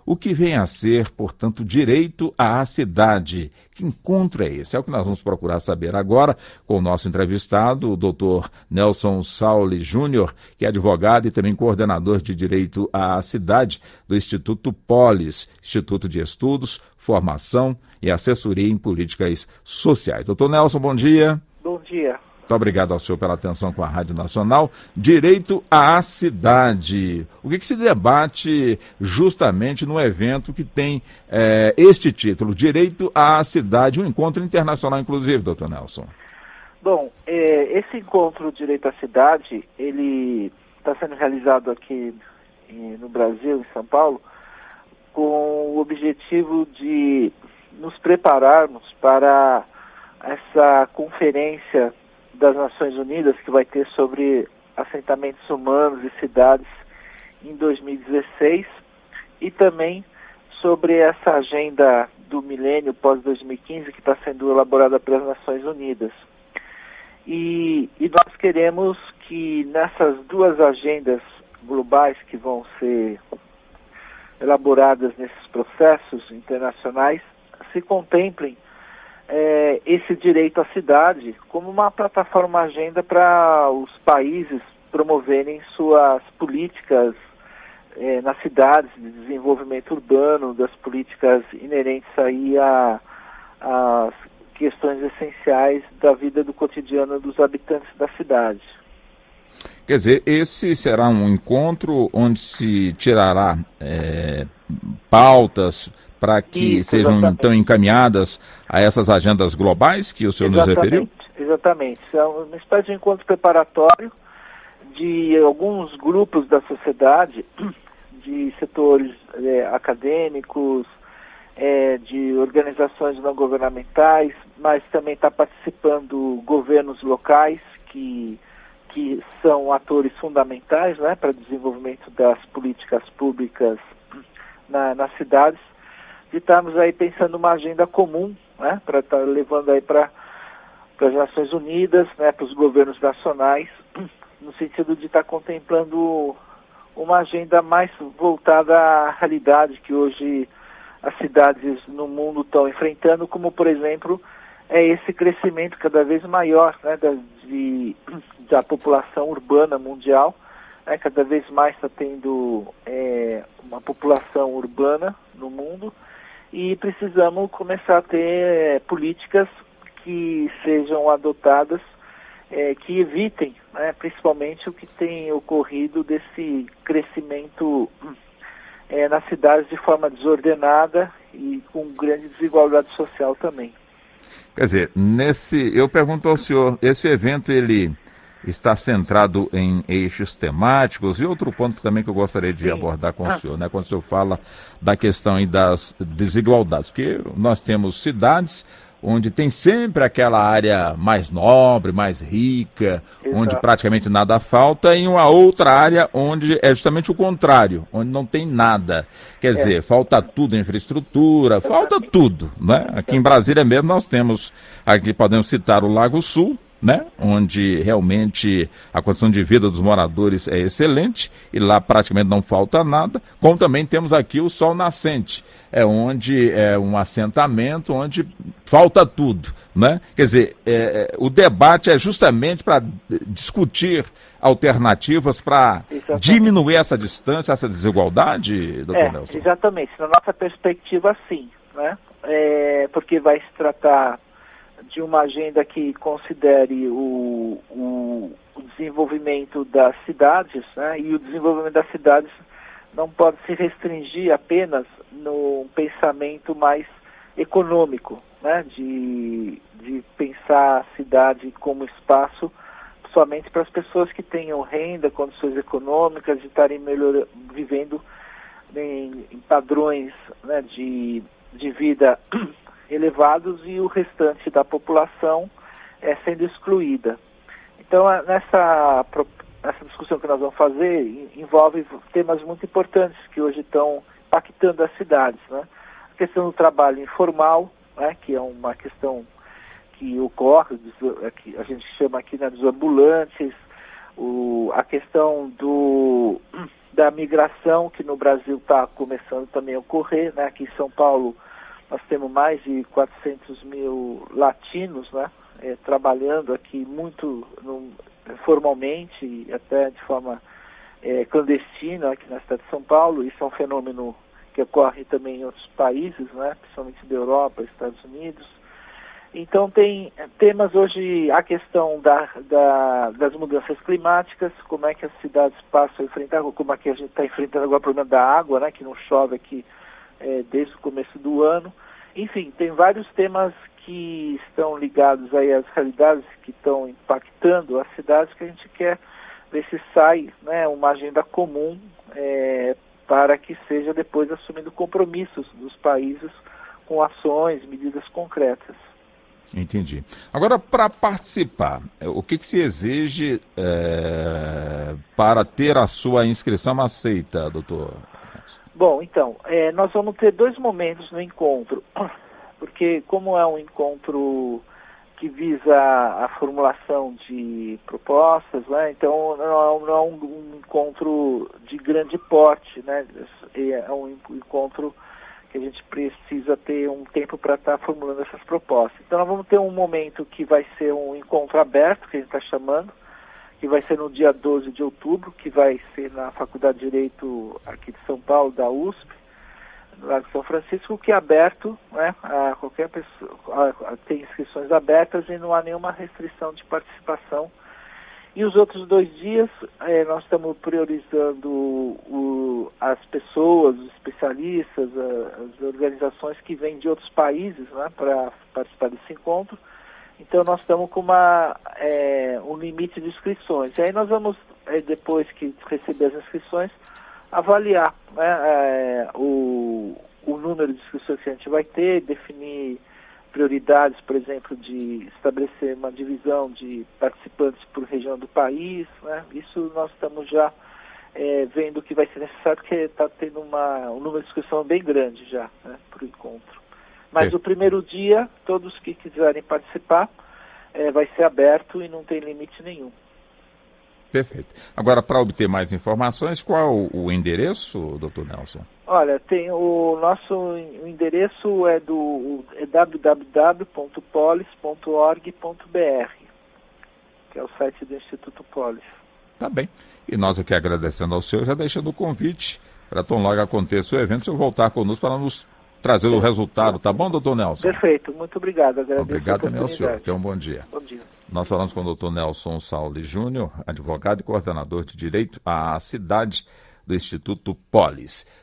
o que vem a ser, portanto, direito à cidade. Que encontro é esse? É o que nós vamos procurar saber agora com o nosso entrevistado, o doutor Nelson Sauli Júnior, que é advogado e também coordenador de Direito à Cidade do Instituto Polis, Instituto de Estudos, Formação e Assessoria em Políticas Sociais. Doutor Nelson, bom dia. Bom dia. Muito obrigado ao senhor pela atenção com a Rádio Nacional. Direito à cidade. O que se debate justamente no evento que tem este título, Direito à Cidade, um encontro internacional, inclusive, doutor Nelson? Bom, esse encontro Direito à Cidade, ele está sendo realizado aqui no Brasil, em São Paulo, com o objetivo de nos prepararmos para essa conferência das Nações Unidas que vai ter sobre assentamentos humanos e cidades em 2016 e também sobre essa agenda do milênio pós-2015 que está sendo elaborada pelas Nações Unidas. E nós queremos que nessas duas agendas globais que vão ser elaboradas nesses processos internacionais se contemplem esse direito à cidade como uma plataforma, uma agenda para os países promoverem suas políticas nas cidades de desenvolvimento urbano, das políticas inerentes aí às questões essenciais da vida do cotidiano dos habitantes da cidade. Quer dizer, esse será um encontro onde se tirará pautas para que sejam então encaminhadas a essas agendas globais que o senhor nos referiu? Exatamente. É uma espécie de encontro preparatório de alguns grupos da sociedade, de setores acadêmicos, de organizações não governamentais, mas também está participando governos locais que são atores fundamentais, né, para o desenvolvimento das políticas públicas nas cidades. E estamos aí pensando uma agenda comum, né, para estar levando aí para as Nações Unidas, né, para os governos nacionais, no sentido de estar contemplando uma agenda mais voltada à realidade que hoje as cidades no mundo estão enfrentando, como, por exemplo, esse crescimento cada vez maior, né, da população urbana mundial. Cada vez mais está tendo uma população urbana no mundo e precisamos começar a ter políticas que sejam adotadas, que evitem, né, principalmente o que tem ocorrido desse crescimento nas cidades de forma desordenada e com grande desigualdade social também. Quer dizer, eu pergunto ao senhor, esse evento ele está centrado em eixos temáticos e outro ponto também que eu gostaria de abordar com o senhor, né? Quando o senhor fala da questão aí das desigualdades, porque nós temos cidades onde tem sempre aquela área mais nobre, mais rica, onde praticamente nada falta, e uma outra área onde é justamente o contrário, onde não tem nada. Quer dizer, falta tudo, infraestrutura, falta tudo, né? Aqui em Brasília mesmo nós temos, aqui podemos citar o Lago Sul, né? Onde realmente a condição de vida dos moradores é excelente e lá praticamente não falta nada, como também temos aqui o Sol Nascente, onde é um assentamento onde falta tudo, né? Quer dizer, o debate é justamente para discutir alternativas para diminuir essa distância, essa desigualdade, doutor Nelson? Exatamente, na nossa perspectiva sim, né? Porque vai se tratar de uma agenda que considere o desenvolvimento das cidades, né? E o desenvolvimento das cidades não pode se restringir apenas no pensamento mais econômico, né? De pensar a cidade como espaço somente para as pessoas que tenham renda, condições econômicas, de estarem vivendo em padrões, né, de vida elevados e o restante da população sendo excluída. Então, essa discussão que nós vamos fazer envolve temas muito importantes que hoje estão impactando as cidades, né? A questão do trabalho informal, né, que é uma questão que ocorre, que a gente chama aqui, né, dos ambulantes, a questão da migração, que no Brasil está começando também a ocorrer, né? Aqui em São Paulo nós temos mais de 400 mil latinos, né? Trabalhando aqui muito formalmente e até de forma clandestina aqui na cidade de São Paulo. Isso é um fenômeno que ocorre também em outros países, né? Principalmente da Europa, Estados Unidos. Então tem temas hoje, a questão das mudanças climáticas, como é que as cidades passam a enfrentar, como é que a gente está enfrentando agora o problema da água, né, que não chove aqui desde o começo do ano. Enfim, tem vários temas que estão ligados aí às realidades que estão impactando as cidades, que a gente quer ver se sai, né, uma agenda comum para que seja depois assumindo compromissos dos países com ações, medidas concretas. Entendi. Agora, para participar, o que se exige para ter a sua inscrição aceita, doutor? Bom, então, nós vamos ter 2 momentos no encontro, porque como é um encontro que visa a formulação de propostas, né, então não é um encontro de grande porte, né, é um encontro que a gente precisa ter um tempo para estar formulando essas propostas. Então nós vamos ter um momento que vai ser um encontro aberto, que a gente está chamando, que vai ser no dia 12 de outubro, que vai ser na Faculdade de Direito aqui de São Paulo, da USP, no Largo São Francisco, que é aberto, né, a qualquer pessoa, tem inscrições abertas e não há nenhuma restrição de participação. E os outros 2 dias, nós estamos priorizando as pessoas, os especialistas, as organizações que vêm de outros países, né, para participar desse encontro. Então nós estamos com um limite de inscrições. E aí nós vamos, depois que receber as inscrições, avaliar, né, o número de inscrições que a gente vai ter, definir prioridades, por exemplo, de estabelecer uma divisão de participantes por região do país, né? Isso nós estamos já vendo que vai ser necessário, porque está tendo um número de inscrição bem grande já, né, para o encontro. Mas o primeiro dia, todos que quiserem participar, vai ser aberto e não tem limite nenhum. Perfeito. Agora, para obter mais informações, qual o endereço, doutor Nelson? Olha, tem o nosso endereço é www.polis.org.br, que é o site do Instituto Polis. Tá bem. E nós aqui agradecendo ao senhor, já deixando o convite para tão logo aconteça o evento, o senhor voltar conosco para nos trazer o resultado, tá bom, doutor Nelson? Perfeito, muito obrigado. Obrigado também ao senhor. Tenha um bom dia. Bom dia. Nós falamos com o doutor Nelson Sauli Júnior, advogado e coordenador de Direito à Cidade do Instituto Polis.